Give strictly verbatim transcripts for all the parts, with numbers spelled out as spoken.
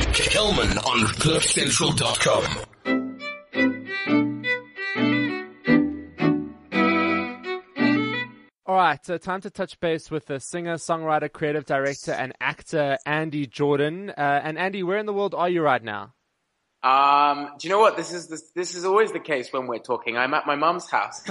Kelman on cliff central dot com. All right, so time to touch base with the singer, songwriter, creative director, and actor Andy Jordan. Uh, and Andy, where in the world are you right now? Um, do you know what? This is this, this is always the case when we're talking. I'm at my mum's house.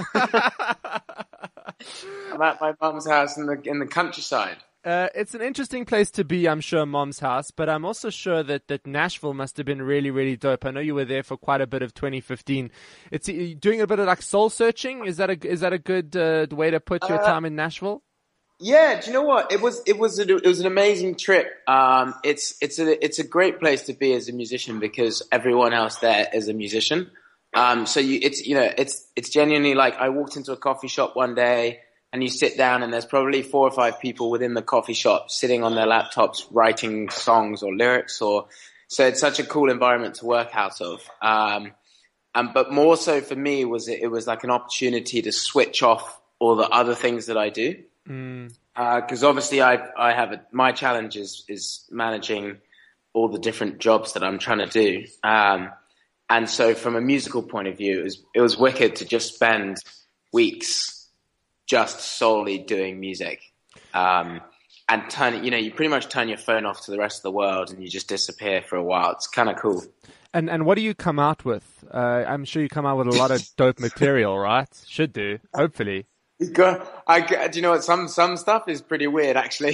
I'm at my mum's house in the in the countryside. Uh, it's an interesting place to be, I'm sure, Mom's house, but I'm also sure that, that Nashville must have been really, really dope. I know you were there for quite a bit of twenty fifteen. It's you doing a bit of like soul searching. Is that a is that a good uh, way to put your Uh, time in Nashville? Yeah, do you know what? It was it was a, it was an amazing trip. Um, it's it's a it's a great place to be as a musician because everyone else there is a musician. Um, so you it's you know it's it's genuinely like I walked into a coffee shop one day. And you sit down and there's probably four or five people within the coffee shop sitting on their laptops writing songs or lyrics or, so it's such a cool environment to work out of. Um, and, but more so for me was it, it was like an opportunity to switch off all the other things that I do. Mm. Uh, cause obviously I, I have a, my challenge is, is managing all the different jobs that I'm trying to do. Um, and so from a musical point of view, it was, it was wicked to just spend weeks just solely doing music, um, and turn, you know, you pretty much turn your phone off to the rest of the world and you just disappear for a while. It's kind of cool. And and what do you come out with? Uh, I'm sure you come out with a lot of dope material, right? Should do, hopefully. You got, I, do you know what? Some, some stuff is pretty weird actually.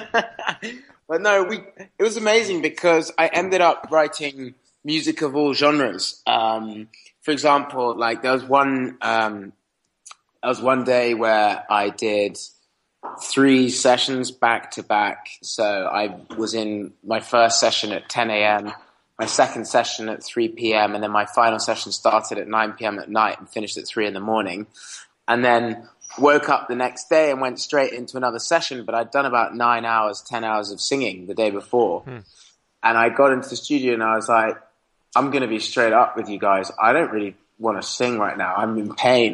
But no, we, it was amazing because I ended up writing music of all genres. Um, for example, like there was one, um, There was one day where I did three sessions back to back. So I was in my first session at ten a.m., my second session at three p.m., and then my final session started at nine p.m. at night and finished at three in the morning. And then woke up the next day and went straight into another session, but I'd done about nine hours, ten hours of singing the day before. Hmm. And I got into the studio and I was like, I'm going to be straight up with you guys. I don't really want to sing right now. I'm in pain.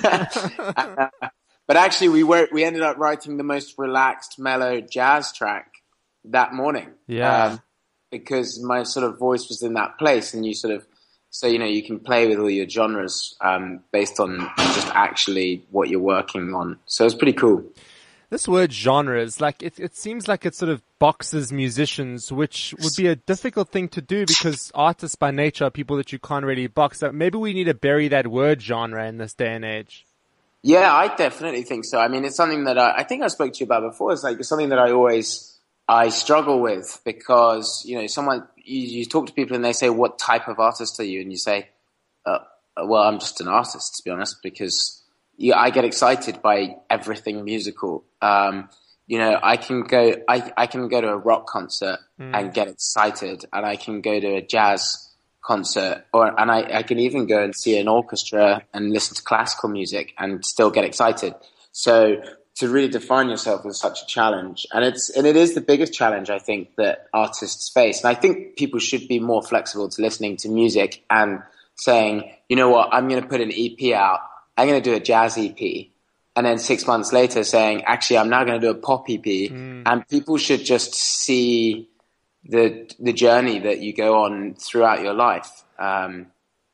uh, but actually we were, we ended up writing the most relaxed, mellow jazz track that morning. Yeah. Um, because my sort of voice was in that place and you sort of, so, you know, you can play with all your genres, um, based on just actually what you're working on. So it's pretty cool. This word genres, like it, it seems like it sort of boxes musicians, which would be a difficult thing to do because artists by nature are people that you can't really box. So maybe we need to bury that word genre in this day and age. Yeah, I definitely think so. I mean, it's something that I, I think I spoke to you about before. It's like it's something that I always I struggle with because, you know, someone you, you talk to people and they say, "What type of artist are you?" And you say, uh, "Well, I'm just an artist, to be honest," because yeah, I get excited by everything musical. Um, you know, I can go, I, I can go to a rock concert mm. and get excited, and I can go to a jazz concert, or and I, I can even go and see an orchestra and listen to classical music and still get excited. So to really define yourself is such a challenge, and it's and it is the biggest challenge I think that artists face. And I think people should be more flexible to listening to music and saying, you know what, I'm going to put an E P out. I'm going to do a jazz E P, and then six months later saying, actually, I'm now going to do a pop E P. Mm. And people should just see the the journey that you go on throughout your life. Um,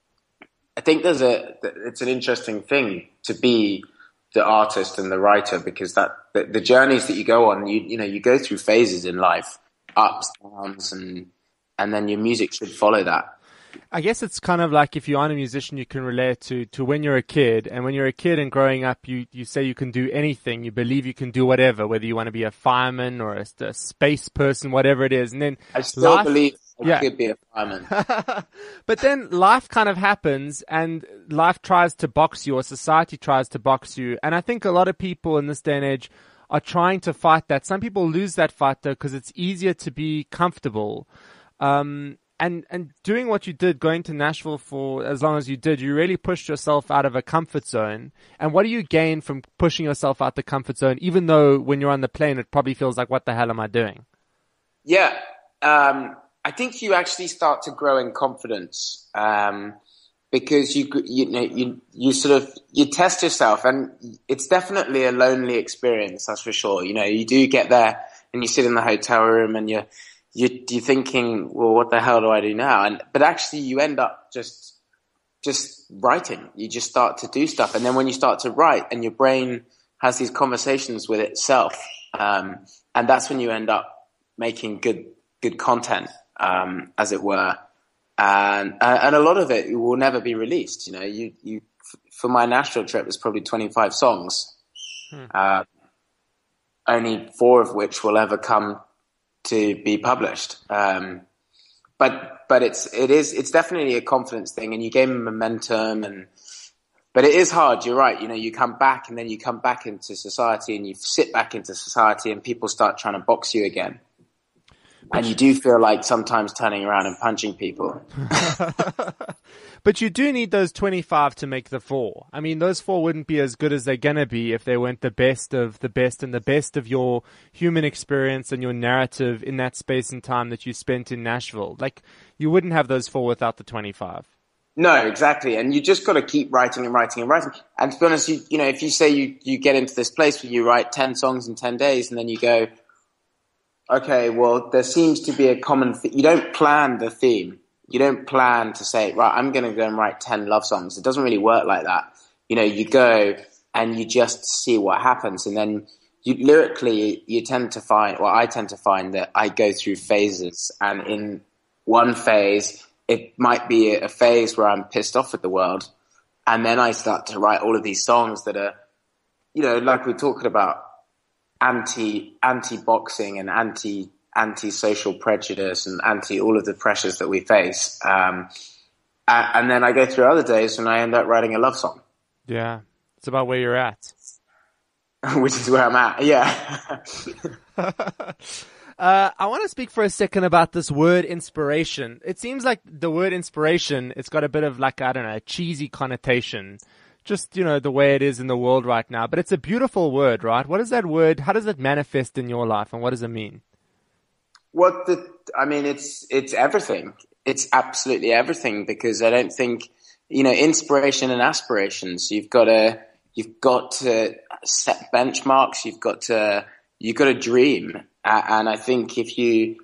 I think there's a it's an interesting thing to be the artist and the writer because that the, the journeys that you go on, you you know, you go through phases in life, ups, downs, and and then your music should follow that. I guess it's kind of like if you are a musician, you can relate to, to when you're a kid. And when you're a kid and growing up, you, you say you can do anything. You believe you can do whatever, whether you want to be a fireman or a, a space person, whatever it is. And then I still life, believe I yeah. could be a fireman. But then life kind of happens and life tries to box you or society tries to box you. And I think a lot of people in this day and age are trying to fight that. Some people lose that fight though because it's easier to be comfortable. Um, And and doing what you did, going to Nashville for as long as you did, you really pushed yourself out of a comfort zone. And what do you gain from pushing yourself out the comfort zone, even though when you're on the plane, it probably feels like, what the hell am I doing? Yeah, um, I think you actually start to grow in confidence um, because you you know you you sort of you test yourself, and it's definitely a lonely experience, that's for sure. You know, you do get there and you sit in the hotel room and you're you, you're thinking, well, what the hell do I do now? And, but actually you end up just, just writing. You just start to do stuff. And then when you start to write and your brain has these conversations with itself, um, and that's when you end up making good, good content, um, as it were. And, uh, and a lot of it will never be released. You know, you, you, for my Nashville trip, there's probably twenty-five songs, hmm. uh, only four of which will ever come to be published. Um, but, but it's, it is, it's definitely a confidence thing, and you gain momentum, and, but it is hard. You're right. You know, you come back and then you come back into society and you sit back into society and people start trying to box you again. And you do feel like sometimes turning around and punching people. But you do need those twenty-five to make the four. I mean, those four wouldn't be as good as they're going to be if they weren't the best of the best and the best of your human experience and your narrative in that space and time that you spent in Nashville. Like, you wouldn't have those four without the twenty-five. No, exactly. And you just got to keep writing and writing and writing. And to be honest, you, you know, if you say you, you get into this place where you write ten songs in ten days and then you go, okay, well, there seems to be a common th- you don't plan the theme. You don't plan to say, right, I'm going to go and write ten love songs. It doesn't really work like that. You know, you go and you just see what happens. And then you, lyrically, you tend to find, well, I tend to find that I go through phases. And in one phase, it might be a phase where I'm pissed off at the world. And then I start to write all of these songs that are, you know, like we're talking about, anti, anti-boxing and anti, anti-social prejudice and anti all of the pressures that we face. Um, and, and then I go through other days when I end up writing a love song. Yeah. It's about where you're at. Which is where I'm at. Yeah. uh, I want to speak for a second about this word inspiration. It seems like the word inspiration, it's got a bit of like, I don't know, a cheesy connotation. Just, you know, the way it is in the world right now. But it's a beautiful word, right? What is that word? How does it manifest in your life, and what does it mean? What the, I mean, it's, it's everything. It's absolutely everything, because I don't think, you know, inspiration and aspirations, you've got to, you've got to set benchmarks. You've got to, you've got to dream. Uh, and I think if you,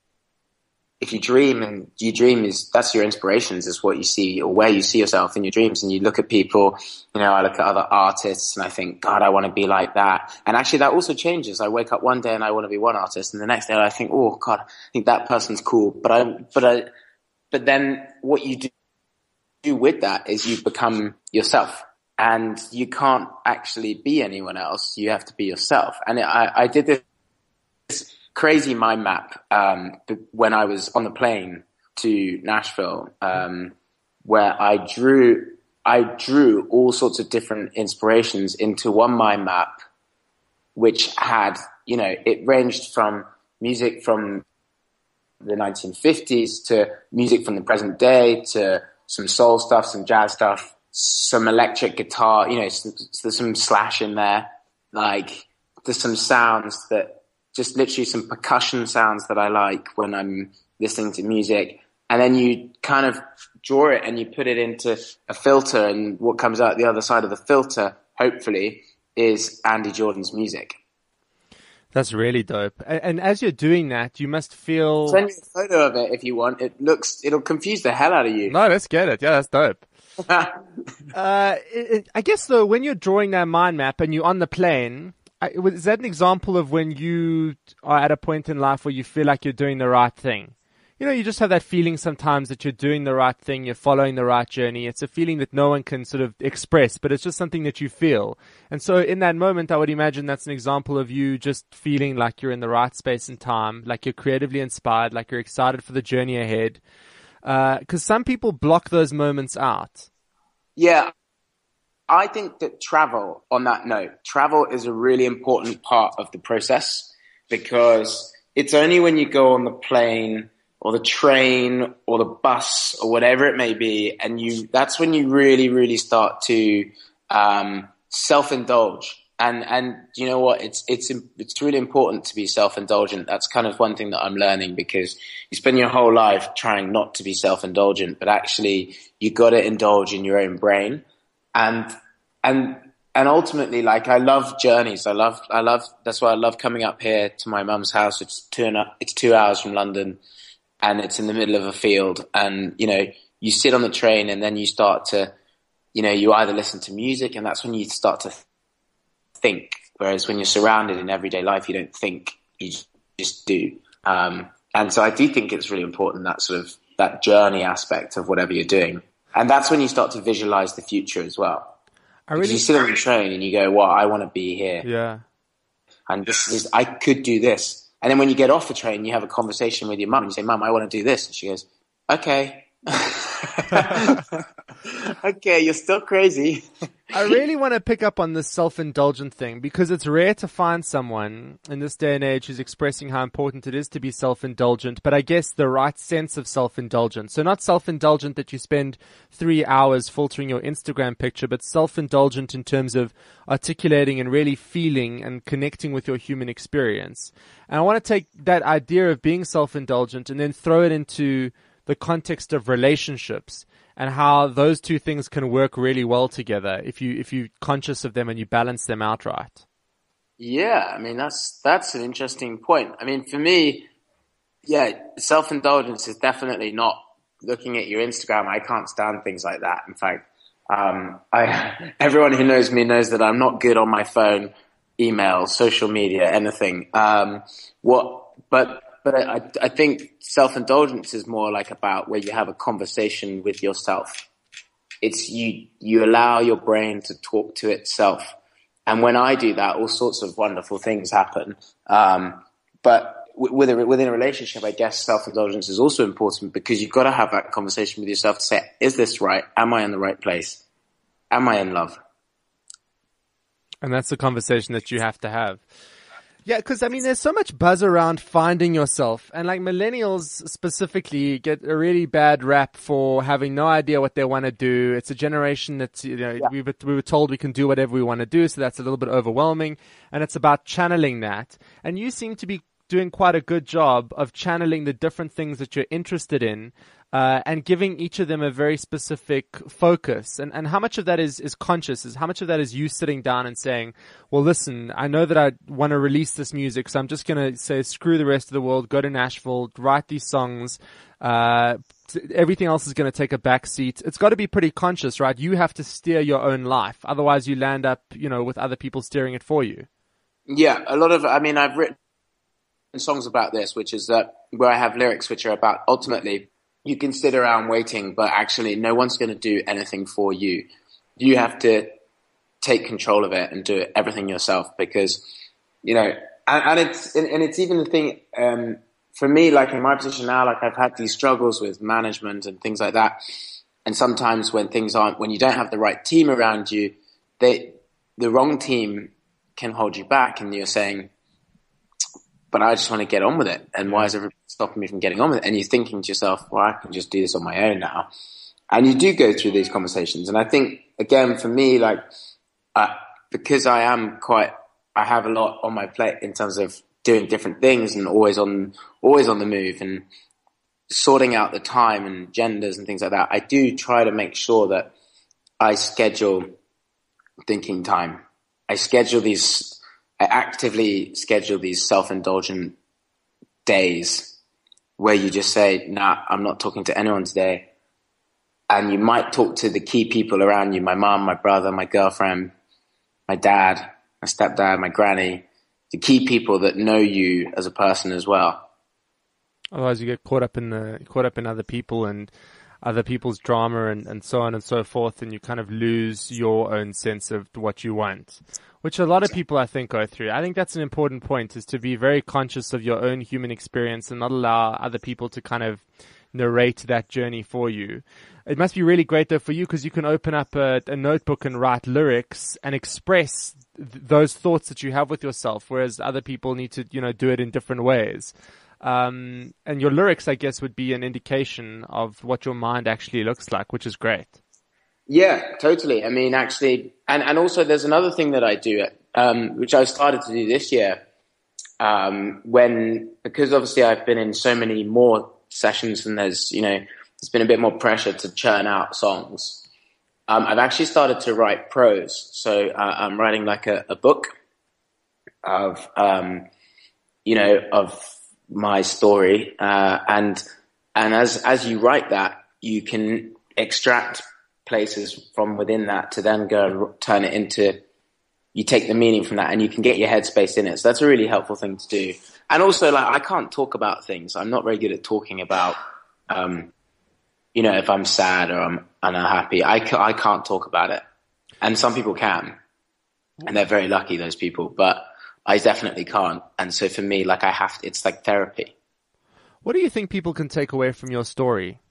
if you dream and you dream is, that's your inspirations, is what you see or where you see yourself in your dreams. And you look at people, you know, I look at other artists and I think, God, I want to be like that. And actually that also changes. I wake up one day and I want to be one artist, and the next day I think, oh God, I think that person's cool. But I, but I, but then what you do, do with that is you become yourself, and you can't actually be anyone else. You have to be yourself. And I, I did this crazy mind map um, when I was on the plane to Nashville, um, where I drew I drew all sorts of different inspirations into one mind map, which had, you know, it ranged from music from the nineteen fifties to music from the present day to some soul stuff, some jazz stuff, some electric guitar, you know, some, there's some Slash in there, like there's some sounds that, just literally some percussion sounds that I like when I'm listening to music. And then you kind of draw it and you put it into a filter, and what comes out the other side of the filter, hopefully, is Andy Jordan's music. That's really dope. And, and as you're doing that, you must feel... Send you a photo of it if you want. It looks, it'll confuse the hell out of you. No, let's get it. Yeah, that's dope. uh, it, it, I guess though, when you're drawing that mind map and you're on the plane, I, is that an example of when you are at a point in life where you feel like you're doing the right thing? You know, you just have that feeling sometimes that you're doing the right thing, you're following the right journey. It's a feeling that no one can sort of express, but it's just something that you feel. And so in that moment, I would imagine that's an example of you just feeling like you're in the right space and time, like you're creatively inspired, like you're excited for the journey ahead. Uh, 'cause some people block those moments out. Yeah. I think that travel, on that note, travel is a really important part of the process, because it's only when you go on the plane or the train or the bus or whatever it may be, and you, that's when you really, really start to, um, self-indulge. And, and you know what? It's, it's, it's really important to be self-indulgent. That's kind of one thing that I'm learning, because you spend your whole life trying not to be self-indulgent, but actually you got to indulge in your own brain. And, and and ultimately, like, I love journeys. I love, I love, that's why I love coming up here to my mum's house. It's two and a, it's two hours from London and it's in the middle of a field. And, you know, you sit on the train and then you start to, you know, you either listen to music and that's when you start to think. Whereas when you're surrounded in everyday life, you don't think, you just do. Um, and so I do think it's really important, that sort of, that journey aspect of whatever you're doing. And that's when you start to visualize the future as well. I really, because you sit on the train and you go, well, I want to be here. Yeah. And this is, I could do this. And then when you get off the train, you have a conversation with your mum and you say, Mum, I want to do this. And she goes, okay. Okay, you're still crazy. I really want to pick up on this self-indulgent thing because it's rare to find someone in this day and age who's expressing how important it is to be self-indulgent, but I guess the right sense of self-indulgent. So not self-indulgent that you spend three hours filtering your Instagram picture, but self-indulgent in terms of articulating and really feeling and connecting with your human experience. And I want to take that idea of being self-indulgent and then throw it into the context of relationships and how those two things can work really well together if you if you're conscious of them and you balance them out right. Yeah, I mean that's that's an interesting point. I mean, for me, yeah, self-indulgence is definitely not looking at your Instagram. I can't stand things like that. In fact, um, I everyone who knows me knows that I'm not good on my phone, email, social media, anything. Um, what, but. But I, I think self-indulgence is more like about where you have a conversation with yourself. It's you, you allow your brain to talk to itself. And when I do that, all sorts of wonderful things happen. Um, but with a, within a relationship, I guess self-indulgence is also important because you've got to have that conversation with yourself to say, is this right? Am I in the right place? Am I in love? And that's the conversation that you have to have. Yeah, because, I mean, there's so much buzz around finding yourself. And, like, millennials specifically get a really bad rap for having no idea what they want to do. It's a generation that's, you know, yeah. we, were, we were told we can do whatever we want to do, so that's a little bit overwhelming. And it's about channeling that. And you seem to be doing quite a good job of channeling the different things that you're interested in uh, and giving each of them a very specific focus. And, and how much of that is, is conscious? Is how much of that is you sitting down and saying, well, listen, I know that I want to release this music, so I'm just going to say, screw the rest of the world, go to Nashville, write these songs. Uh, everything else is going to take a back seat. It's got to be pretty conscious, right? You have to steer your own life. Otherwise you land up, you know, with other people steering it for you. Yeah, a lot of, I mean, I've written songs about this, which is that where I have lyrics which are about ultimately you can sit around waiting, but actually no one's going to do anything for you. You have to take control of it and do everything yourself because, you know, and, and it's, and, and it's even the thing, um, for me, like in my position now, like I've had these struggles with management and things like that. And sometimes when things aren't, when you don't have the right team around you, they, the wrong team can hold you back and you're saying, but I just want to get on with it. And why is everybody stopping me from getting on with it? And you're thinking to yourself, well, I can just do this on my own now. And you do go through these conversations. And I think, again, for me, like, uh, because I am quite, I have a lot on my plate in terms of doing different things and always on, always on the move and sorting out the time and genders and things like that. I do try to make sure that I schedule thinking time. I schedule these, I actively schedule these self-indulgent days where you just say, nah, I'm not talking to anyone today. And you might talk to the key people around you, my mom, my brother, my girlfriend, my dad, my stepdad, my granny, the key people that know you as a person as well. Otherwise you get caught up in the, caught up in other people and other people's drama and, and so on and so forth, and you kind of lose your own sense of what you want, which a lot of people, I think, go through. I think that's an important point, is to be very conscious of your own human experience and not allow other people to kind of narrate that journey for you. It must be really great, though, for you, because you can open up a, a notebook and write lyrics and express th- those thoughts that you have with yourself, whereas other people need to, you know, do it in different ways. Um, and your lyrics, I guess, would be an indication of what your mind actually looks like, which is great. Yeah, totally. I mean, actually, and, and also there's another thing that I do, um, which I started to do this year, um, when, because obviously I've been in so many more sessions and there's, you know, there's been a bit more pressure to churn out songs. Um, I've actually started to write prose. So uh, I'm writing like a, a book of, um, you know, of my story. Uh, and, and as, as you write that, you can extract places from within that to then go and turn it into, you take the meaning from that and you can get your headspace in it. So that's a really helpful thing to do. And also, like, I can't talk about things. I'm not very good at talking about, um, you know, if I'm sad or I'm unhappy, I, ca- I can't talk about it. And some people can. And they're very lucky, those people. But I definitely can't. And so for me, like, I have to, it's like therapy. What do you think people can take away from your story?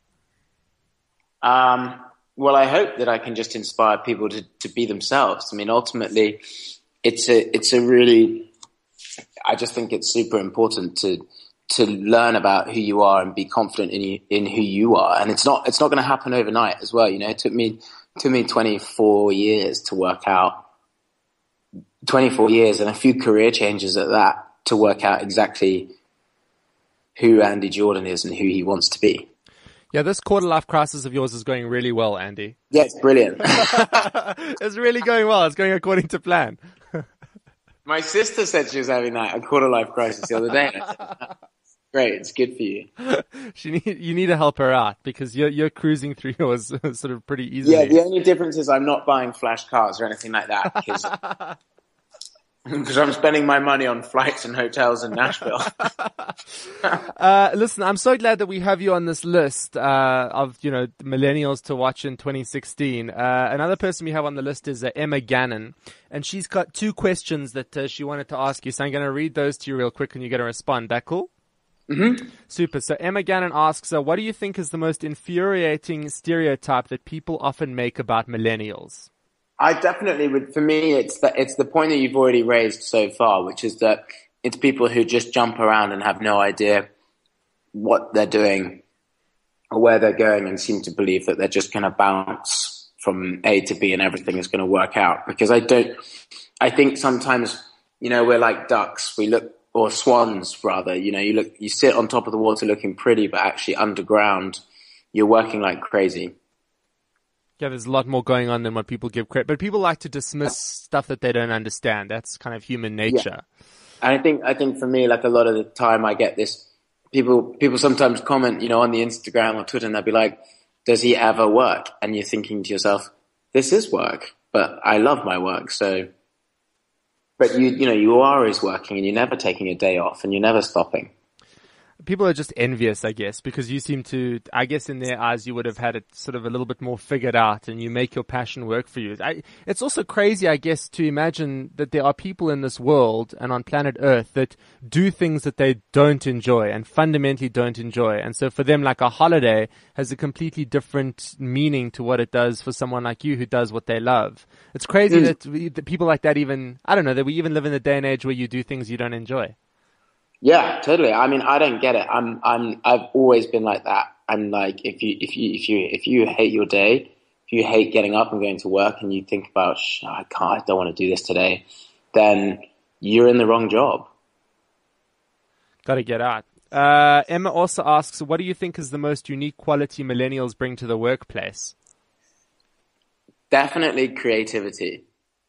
Um, well, I hope that I can just inspire people to, to be themselves. I mean, ultimately, it's a, it's a really, I just think it's super important to, to learn about who you are and be confident in you, in who you are. And it's not, it's not going to happen overnight as well. You know, it took me, it took me twenty-four years to work out, twenty-four years and a few career changes at that to work out exactly who Andy Jordan is and who he wants to be. Yeah, this quarter life crisis of yours is going really well, Andy. Yeah, it's brilliant. It's really going well. It's going according to plan. My sister said she was having that, a quarter life crisis the other day. And I said, great, it's good for you. She need, you need to help her out because you're, you're cruising through yours sort of pretty easily. Yeah, the only difference is I'm not buying flash cars or anything like that because because I'm spending my money on flights and hotels in Nashville. uh, listen, I'm so glad that we have you on this list uh, of, you know, millennials to watch in twenty sixteen. Uh, another person we have on the list is uh, Emma Gannon, and she's got two questions that uh, she wanted to ask you. So I'm going to read those to you real quick and you're going to respond. That cool? Mm-hmm. Super. So Emma Gannon asks, uh, what do you think is the most infuriating stereotype that people often make about millennials? I definitely would. For me, it's the, it's the point that you've already raised so far, which is that it's people who just jump around and have no idea what they're doing or where they're going and seem to believe that they're just going to bounce from A to B and everything is going to work out. Because I don't, I think sometimes, you know, we're like ducks. We look, or swans rather, you know, you look, you sit on top of the water looking pretty, but actually underground, you're working like crazy. Yeah, there's a lot more going on than what people give credit. But people like to dismiss stuff that they don't understand. That's kind of human nature. Yeah. And I think, I think for me, like a lot of the time I get this, people, people sometimes comment, you know, on the Instagram or Twitter and they'll be like, does he ever work? And you're thinking to yourself, this is work, but I love my work. So, but you, you know, you are always working and you're never taking a day off and you're never stopping. People are just envious, I guess, because you seem to, I guess in their eyes, you would have had it sort of a little bit more figured out and you make your passion work for you. I, it's also crazy, I guess, to imagine that there are people in this world and on planet Earth that do things that they don't enjoy and fundamentally don't enjoy. And so for them, like a holiday has a completely different meaning to what it does for someone like you who does what they love. It's crazy mm. that, we, that people like that even, I don't know, that we even live in a day and age where you do things you don't enjoy. Yeah, totally. I mean, I don't get it. I'm, I'm, I've always been like that. I'm like, if you, if you, if you, if you hate your day, if you hate getting up and going to work and you think about, Shh, I can't, I don't want to do this today, then you're in the wrong job. Got to get out. Uh, Emma also asks, what do you think is the most unique quality millennials bring to the workplace? Definitely creativity.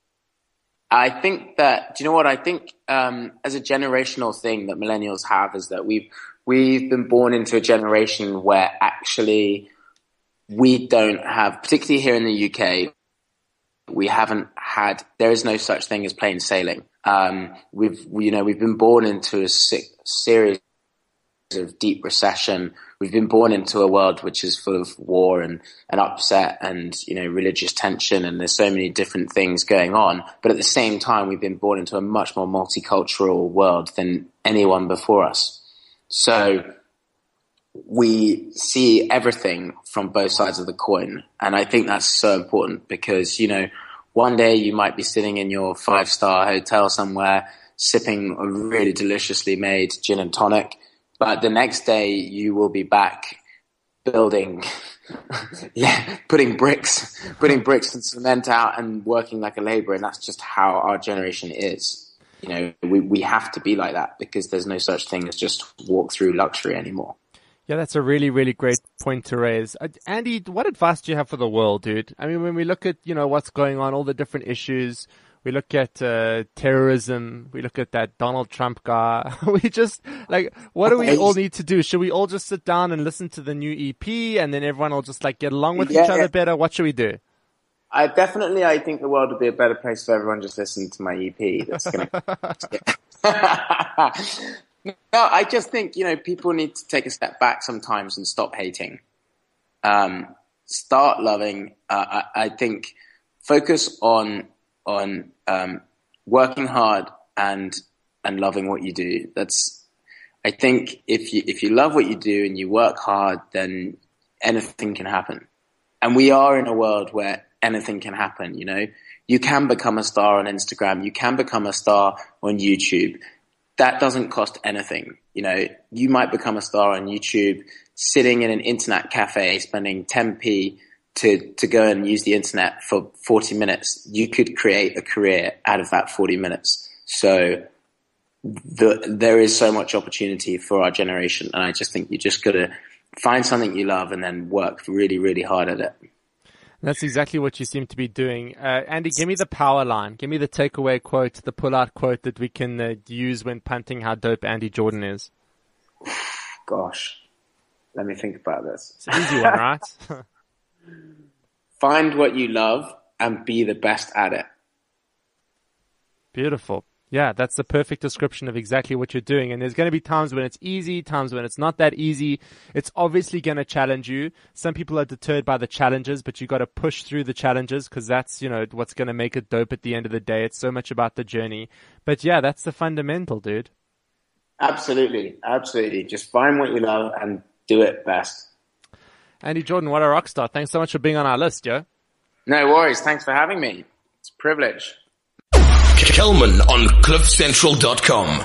I think that, do you know what I think, um, as a generational thing that millennials have is that we've, we've been born into a generation where actually we don't have, particularly here in the U K, we haven't had, there is no such thing as plain sailing. Um, we've, you know, we've been born into a sick, series of deep recession. We've been born into a world which is full of war and, and upset and, you know, religious tension, and there's so many different things going on. But at the same time, we've been born into a much more multicultural world than anyone before us. So we see everything from both sides of the coin. And I think that's so important because, you know, one day you might be sitting in your five-star hotel somewhere sipping a really deliciously made gin and tonic. But the next day you will be back building, yeah, putting bricks, putting bricks and cement out and working like a laborer. And that's just how our generation is. You know, we, we have to be like that because there's no such thing as just walk through luxury anymore. Yeah, that's a really, really great point to raise. Uh, Andy, what advice do you have for the world, dude? I mean, when we look at, you know, what's going on, all the different issues, we look at uh, terrorism, we look at that Donald Trump guy, we just, like, what do we all need to do? Should we all just sit down and listen to the new E P and then everyone will just, like, get along with yeah, each other yeah. better? What should we do? I definitely, I think the world would be a better place if everyone just listened to my E P. That's gonna. No, I just think, you know, people need to take a step back sometimes and stop hating. Um, start loving. Uh, I, I think focus on on um, working hard and and loving what you do. That's. I think if you if you love what you do and you work hard, then anything can happen. And we are in a world where anything can happen. You know, you can become a star on Instagram. You can become a star on YouTube. That doesn't cost anything. You know, you might become a star on YouTube sitting in an internet cafe, spending ten p to, to go and use the internet for forty minutes. You could create a career out of that forty minutes. So the, there is so much opportunity for our generation. And I just think you just got to find something you love and then work really, really hard at it. That's exactly what you seem to be doing. Uh, Andy, give me the power line. Give me the takeaway quote, the pull-out quote that we can uh, use when punting how dope Andy Jordan is. Gosh, let me think about this. It's an easy one, right? Find what you love and be the best at it. Beautiful. Yeah, that's the perfect description of exactly what you're doing. And there's going to be times when it's easy, times when it's not that easy. It's obviously going to challenge you. Some people are deterred by the challenges, but you got to push through the challenges because that's, you know, what's going to make it dope at the end of the day. It's so much about the journey. But yeah, that's the fundamental, dude. Absolutely. Absolutely. Just find what you love and do it best. Andy Jordan, what a rock star. Thanks so much for being on our list, yo. No worries. Thanks for having me. It's a privilege. Kelman on cliff central dot com.